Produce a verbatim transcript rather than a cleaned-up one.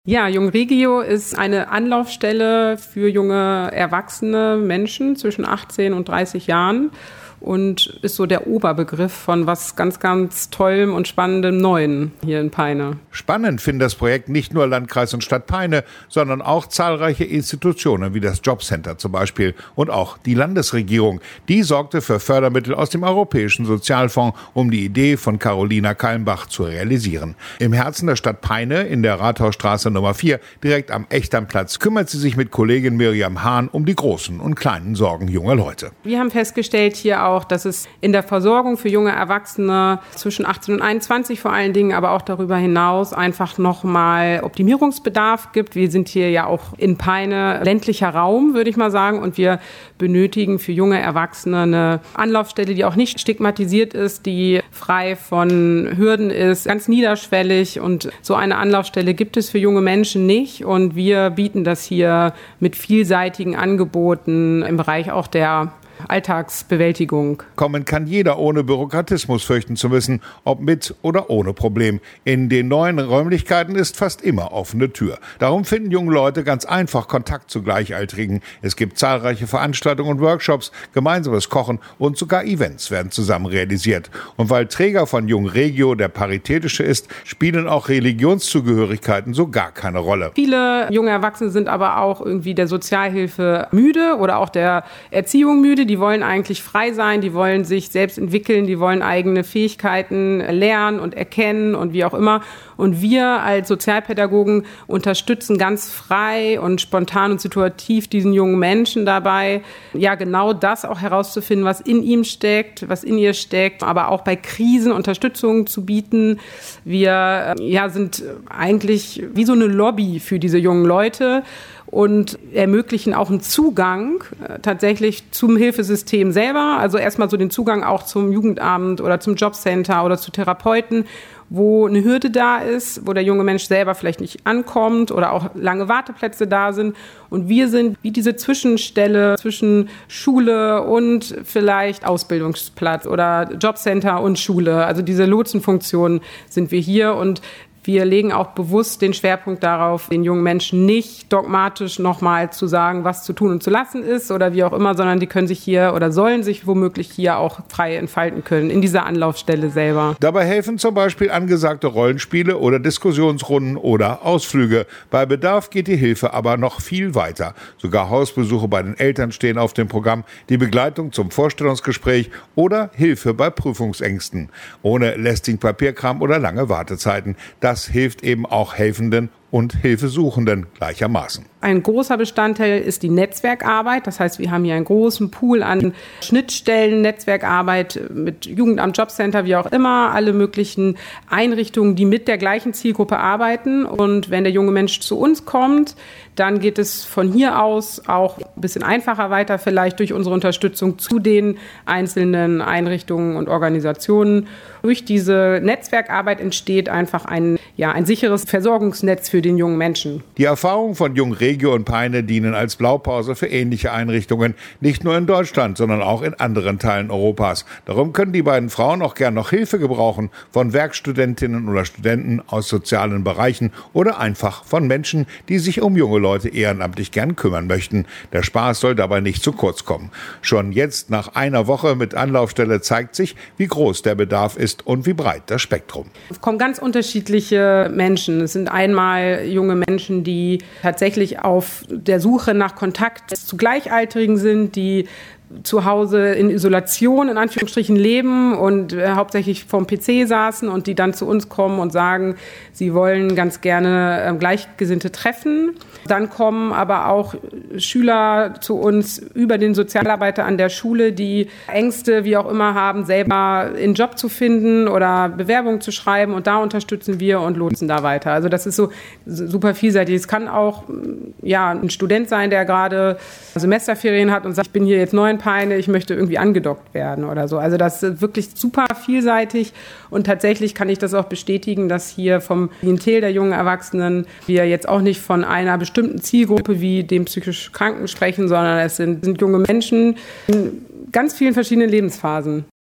Ja, Jung Regio ist eine Anlaufstelle für junge erwachsene Menschen zwischen achtzehn und dreißig Jahren und ist so der Oberbegriff von was ganz, ganz Tollem und Spannendem Neuen hier in Peine. Spannend finden das Projekt nicht nur Landkreis und Stadt Peine, sondern auch zahlreiche Institutionen wie das Jobcenter zum Beispiel und auch die Landesregierung. Die sorgte für Fördermittel aus dem Europäischen Sozialfonds, um die Idee von Carolina Kalmbach zu realisieren. Im Herzen der Stadt Peine, in der Rathausstraße Nummer vier, direkt am Echternplatz, kümmert sie sich mit Kollegin Miriam Hahn um die großen und kleinen Sorgen junger Leute. Wir haben festgestellt hier auch, dass es in der Versorgung für junge Erwachsene zwischen achtzehn und einundzwanzig vor allen Dingen, aber auch darüber hinaus einfach nochmal Optimierungsbedarf gibt. Wir sind hier ja auch in Peine ländlicher Raum, würde ich mal sagen, und wir benötigen für junge Erwachsene eine Anlaufstelle, die auch nicht stigmatisiert ist, die frei von Hürden ist, ganz niederschwellig, und so eine Anlaufstelle gibt es für junge Menschen nicht, und wir bieten das hier mit vielseitigen Angeboten im Bereich auch der Alltagsbewältigung. Kommen kann jeder, ohne Bürokratismus fürchten zu müssen, ob mit oder ohne Problem. In den neuen Räumlichkeiten ist fast immer offene Tür. Darum finden junge Leute ganz einfach Kontakt zu Gleichaltrigen. Es gibt zahlreiche Veranstaltungen und Workshops, gemeinsames Kochen und sogar Events werden zusammen realisiert. Und weil Träger von Jung Regio der Paritätische ist, spielen auch Religionszugehörigkeiten so gar keine Rolle. Viele junge Erwachsene sind aber auch irgendwie der Sozialhilfe müde oder auch der Erziehung müde. Die wollen eigentlich frei sein, die wollen sich selbst entwickeln, die wollen eigene Fähigkeiten lernen und erkennen und wie auch immer. Und wir als Sozialpädagogen unterstützen ganz frei und spontan und situativ diesen jungen Menschen dabei, ja genau das auch herauszufinden, was in ihm steckt, was in ihr steckt, aber auch bei Krisen Unterstützung zu bieten. Wir ja, sind eigentlich wie so eine Lobby für diese jungen Leute und ermöglichen auch einen Zugang äh, tatsächlich zum Hilfesystem selber. Also erstmal so den Zugang auch zum Jugendamt oder zum Jobcenter oder zu Therapeuten, wo eine Hürde da ist, wo der junge Mensch selber vielleicht nicht ankommt oder auch lange Warteplätze da sind. Und wir sind wie diese Zwischenstelle zwischen Schule und vielleicht Ausbildungsplatz oder Jobcenter und Schule. Also diese Lotsenfunktion sind wir hier, und wir legen auch bewusst den Schwerpunkt darauf, den jungen Menschen nicht dogmatisch nochmal zu sagen, was zu tun und zu lassen ist oder wie auch immer, sondern die können sich hier oder sollen sich womöglich hier auch frei entfalten können in dieser Anlaufstelle selber. Dabei helfen zum Beispiel angesagte Rollenspiele oder Diskussionsrunden oder Ausflüge. Bei Bedarf geht die Hilfe aber noch viel weiter. Sogar Hausbesuche bei den Eltern stehen auf dem Programm, die Begleitung zum Vorstellungsgespräch oder Hilfe bei Prüfungsängsten. Ohne lästigen Papierkram oder lange Wartezeiten. Das hilft eben auch Helfenden und Hilfesuchenden gleichermaßen. Ein großer Bestandteil ist die Netzwerkarbeit. Das heißt, wir haben hier einen großen Pool an Schnittstellen, Netzwerkarbeit mit Jugendamt, Jobcenter, wie auch immer, alle möglichen Einrichtungen, die mit der gleichen Zielgruppe arbeiten. Und wenn der junge Mensch zu uns kommt, dann geht es von hier aus auch ein bisschen einfacher weiter, vielleicht durch unsere Unterstützung zu den einzelnen Einrichtungen und Organisationen. Durch diese Netzwerkarbeit entsteht einfach ein, ja, ein sicheres Versorgungsnetz für den jungen Menschen. Die Erfahrungen von Jung Regio und Peine dienen als Blaupause für ähnliche Einrichtungen, nicht nur in Deutschland, sondern auch in anderen Teilen Europas. Darum können die beiden Frauen auch gern noch Hilfe gebrauchen von Werkstudentinnen oder Studenten aus sozialen Bereichen oder einfach von Menschen, die sich um junge Leute ehrenamtlich gern kümmern möchten. Der Spaß soll dabei nicht zu kurz kommen. Schon jetzt nach einer Woche mit Anlaufstelle zeigt sich, wie groß der Bedarf ist und wie breit das Spektrum. Es kommen ganz unterschiedliche Menschen. Es sind einmal junge Menschen, die tatsächlich auf der Suche nach Kontakt zu Gleichaltrigen sind, die zu Hause in Isolation in Anführungsstrichen leben und äh, hauptsächlich vorm P C saßen und die dann zu uns kommen und sagen, sie wollen ganz gerne äh, Gleichgesinnte treffen. Dann kommen aber auch Schüler zu uns über den Sozialarbeiter an der Schule, die Ängste, wie auch immer, haben, selber einen Job zu finden oder Bewerbungen zu schreiben, und da unterstützen wir und lotsen da weiter. Also das ist so super vielseitig. Es kann auch ja, ein Student sein, der gerade Semesterferien hat und sagt, ich bin hier jetzt neu in Peine, ich möchte irgendwie angedockt werden oder so. Also das ist wirklich super vielseitig, und tatsächlich kann ich das auch bestätigen, dass hier vom Klientel der jungen Erwachsenen wir jetzt auch nicht von einer bestimmten Zielgruppe wie dem psychisch Kranken sprechen, sondern es sind, sind junge Menschen in ganz vielen verschiedenen Lebensphasen.